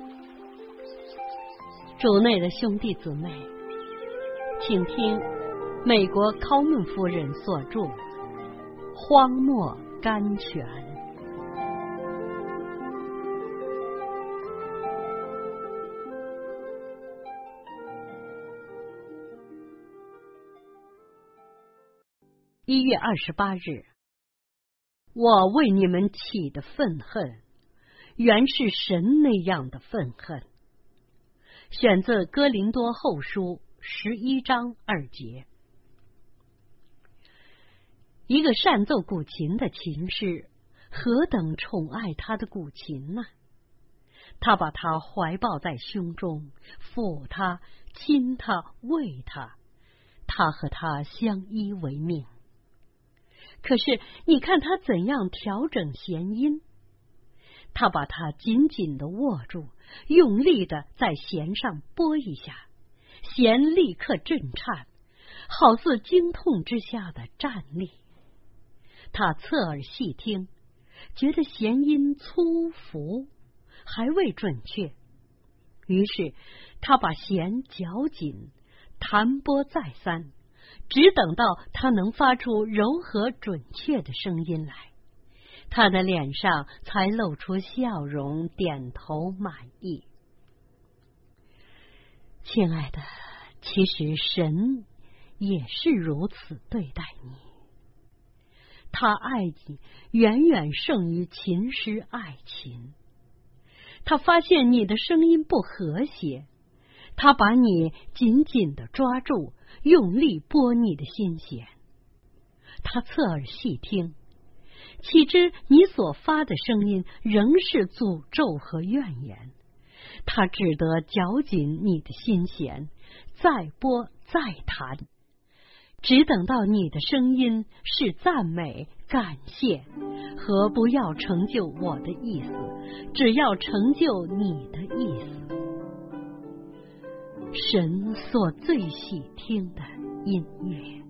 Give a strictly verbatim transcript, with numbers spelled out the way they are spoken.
主内的兄弟姊妹，请听美国考门夫人所著《荒漠甘泉》。一月二十八日，我为你们起的愤恨，原是神那样的愤恨。选自哥林多后书十一章二节。一个善奏古琴的琴师，何等宠爱他的古琴呢？他把它怀抱在胸中，抚它，亲它，喂它，他和它相依为命。可是你看他怎样调整弦音？他把它紧紧地握住，用力地在弦上拨一下，弦立刻震颤，好似惊痛之下的战栗。他侧耳细听，觉得弦音粗浮，还未准确。于是他把弦绞紧，弹拨再三，只等到他能发出柔和准确的声音来，他的脸上才露出笑容，点头满意。亲爱的，其实神也是如此对待你，他爱你远远胜于琴师爱琴。他发现你的声音不和谐，他把你紧紧地抓住，用力拨你的心弦。他侧耳细听，岂知你所发的声音仍是诅咒和怨言。他只得绞紧你的心弦，再拨再弹，只等到你的声音是赞美、感谢和不要成就我的意思，只要成就你的意思。神所最喜听的音乐。